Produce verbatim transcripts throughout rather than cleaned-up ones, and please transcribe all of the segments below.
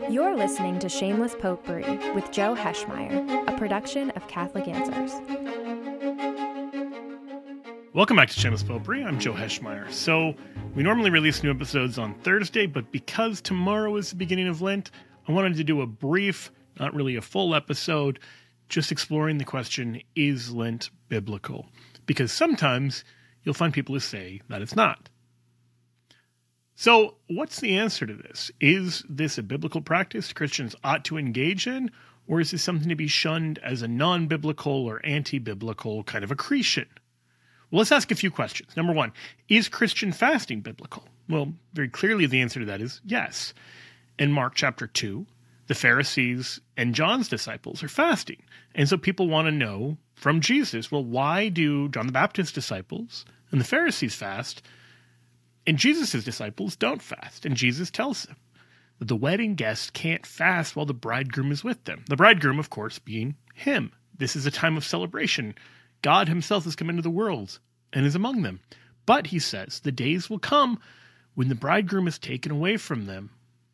You're listening to Shameless Popery with Joe Heschmeyer, a production of Catholic Answers. Welcome back to Shameless Popery. I'm Joe Heschmeyer. So, we normally release new episodes on Thursday, but because tomorrow is the beginning of Lent, I wanted to do a brief, not really a full episode, just exploring the question, is Lent biblical? Because sometimes you'll find people who say that it's not. So, what's the answer to this? Is this a biblical practice Christians ought to engage in, or is this something to be shunned as a non-biblical or anti-biblical kind of accretion? Well, let's ask a few questions. Number one, is Christian fasting biblical? Well, very clearly the answer to that is yes. In Mark chapter two, the Pharisees and John's disciples are fasting. And so people want to know from Jesus, well, why do John the Baptist's disciples and the Pharisees fast, and Jesus' disciples don't fast? And Jesus tells them that the wedding guests can't fast while the bridegroom is with them. The bridegroom, of course, being him. This is a time of celebration. God himself has come into the world and is among them. But, he says, the days will come when the bridegroom is taken away from them,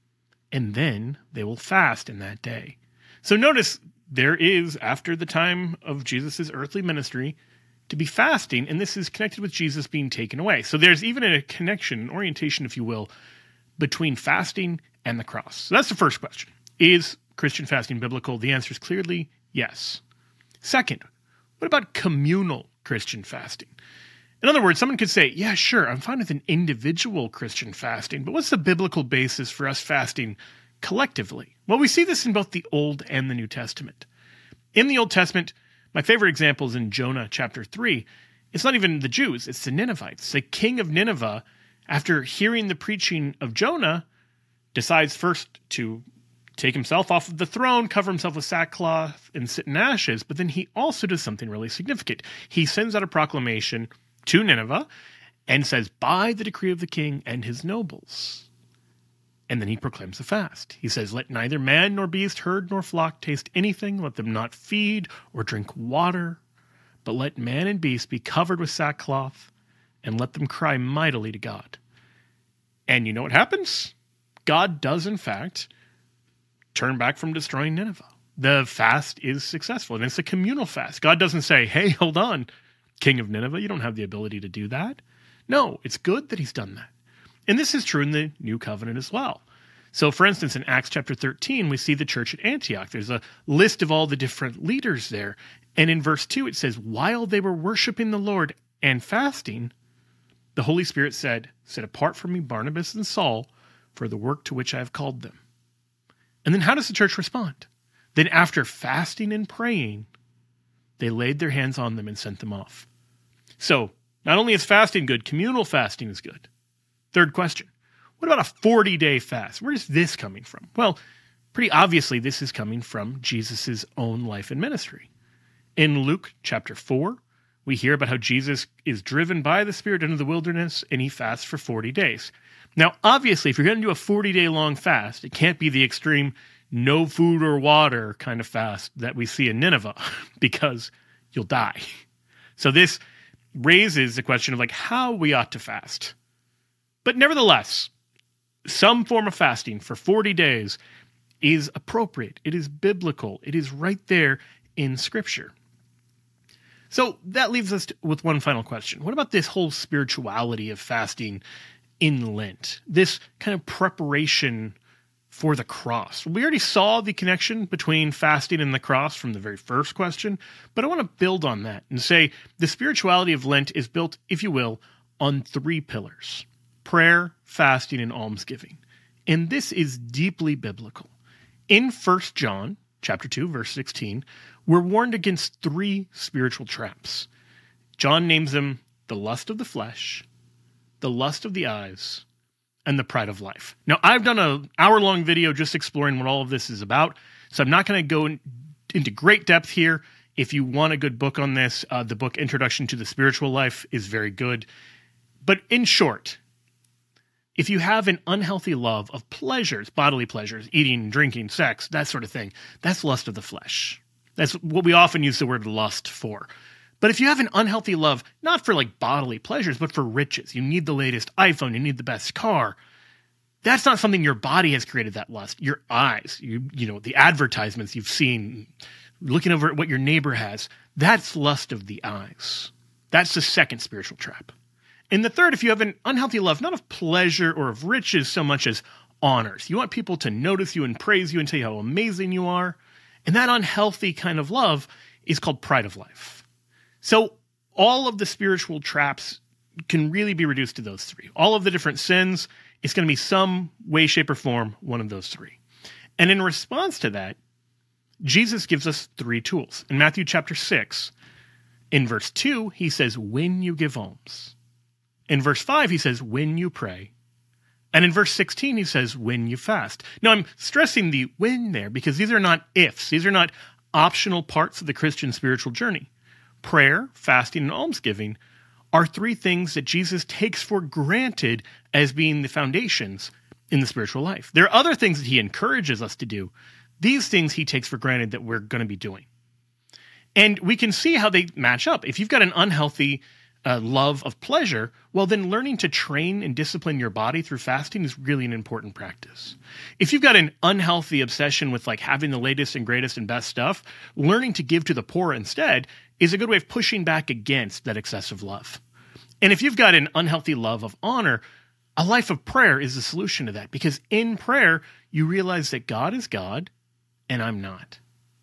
and then they will fast in that day. So notice there is, after the time of Jesus' earthly ministry, to be fasting, and this is connected with Jesus being taken away. So there's even a connection, an orientation, if you will, between fasting and the cross. So that's the first question. Is Christian fasting biblical? The answer is clearly yes. Second, what about communal Christian fasting? In other words, someone could say, yeah, sure, I'm fine with an individual Christian fasting, but what's the biblical basis for us fasting collectively? Well, we see this in both the Old and the New Testament. In the Old Testament, my favorite example is in Jonah chapter three. It's not even the Jews, it's the Ninevites. The king of Nineveh, after hearing the preaching of Jonah, decides first to take himself off of the throne, cover himself with sackcloth, and sit in ashes, but then he also does something really significant. He sends out a proclamation to Nineveh and says, by the decree of the king and his nobles. And then he proclaims a fast. He says, let neither man nor beast, herd nor flock taste anything. Let them not feed or drink water. But let man and beast be covered with sackcloth, and let them cry mightily to God. And you know what happens? God does, in fact, turn back from destroying Nineveh. The fast is successful, and it's a communal fast. God doesn't say, hey, hold on, king of Nineveh, you don't have the ability to do that. No, it's good that he's done that. And this is true in the New Covenant as well. So, for instance, in Acts chapter thirteen, we see the church at Antioch. There's a list of all the different leaders there. And in verse two, it says, while they were worshiping the Lord and fasting, the Holy Spirit said, set apart from me Barnabas and Saul for the work to which I have called them. And then how does the church respond? Then after fasting and praying, they laid their hands on them and sent them off. So, not only is fasting good, communal fasting is good. Third question, what about a forty-day fast? Where is this coming from? Well, pretty obviously this is coming from Jesus' own life and ministry. In Luke chapter four, we hear about how Jesus is driven by the Spirit into the wilderness and he fasts for forty days. Now, obviously, if you're going to do a forty-day long fast, it can't be the extreme no food or water kind of fast that we see in Nineveh because you'll die. So this raises the question of like how we ought to fast. But nevertheless, some form of fasting for forty days is appropriate. It is biblical. It is right there in Scripture. So that leaves us with one final question. What about this whole spirituality of fasting in Lent? This kind of preparation for the cross. We already saw the connection between fasting and the cross from the very first question, but I want to build on that and say the spirituality of Lent is built, if you will, on three pillars: prayer, fasting, and almsgiving. And this is deeply biblical. In First John chapter two, verse sixteen, we're warned against three spiritual traps. John names them the lust of the flesh, the lust of the eyes, and the pride of life. Now, I've done an hour-long video just exploring what all of this is about, so I'm not going to go in, into great depth here. If you want a good book on this, uh, the book Introduction to the Spiritual Life is very good. But in short, if you have an unhealthy love of pleasures, bodily pleasures, eating, drinking, sex, that sort of thing, that's lust of the flesh. That's what we often use the word lust for. But if you have an unhealthy love, not for like bodily pleasures, but for riches, you need the latest iPhone, you need the best car, That's not something your body has created, that lust. Your eyes, you, you know, the advertisements you've seen, looking over at what your neighbor has, that's lust of the eyes. That's the second spiritual trap. And the third, if you have an unhealthy love, not of pleasure or of riches so much as honors. You want people to notice you and praise you and tell you how amazing you are. And that unhealthy kind of love is called pride of life. So all of the spiritual traps can really be reduced to those three. All of the different sins, it's going to be some way, shape, or form, one of those three. And in response to that, Jesus gives us three tools. In Matthew chapter six, in verse two, he says, when you give alms. In verse five, he says, when you pray. And in verse sixteen, he says, when you fast. Now, I'm stressing the when there because these are not ifs. These are not optional parts of the Christian spiritual journey. Prayer, fasting, and almsgiving are three things that Jesus takes for granted as being the foundations in the spiritual life. There are other things that he encourages us to do. These things he takes for granted that we're going to be doing. And we can see how they match up. If you've got an unhealthy uh, love of pleasure, well, then learning to train and discipline your body through fasting is really an important practice. If you've got an unhealthy obsession with like having the latest and greatest and best stuff, learning to give to the poor instead is a good way of pushing back against that excessive love. And if you've got an unhealthy love of honor, a life of prayer is the solution to that, because in prayer, you realize that God is God and I'm not.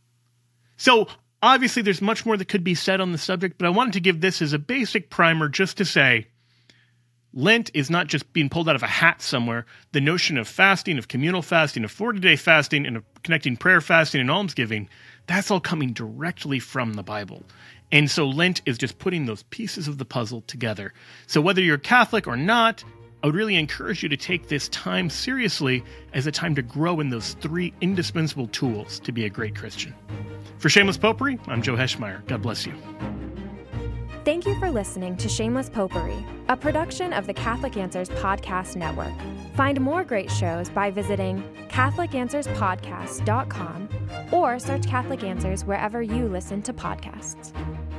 So obviously there's much more that could be said on the subject, but I wanted to give this as a basic primer just to say Lent is not just being pulled out of a hat somewhere. The notion of fasting, of communal fasting, of forty-day fasting, and of connecting prayer fasting and almsgiving, that's all coming directly from the Bible. And so Lent is just putting those pieces of the puzzle together. So whether you're Catholic or not, I would really encourage you to take this time seriously as a time to grow in those three indispensable tools to be a great Christian. For Shameless Popery, I'm Joe Heschmeyer. God bless you. Thank you for listening to Shameless Popery, a production of the Catholic Answers Podcast Network. Find more great shows by visiting Catholic Answers Podcast dot com or search Catholic Answers wherever you listen to podcasts.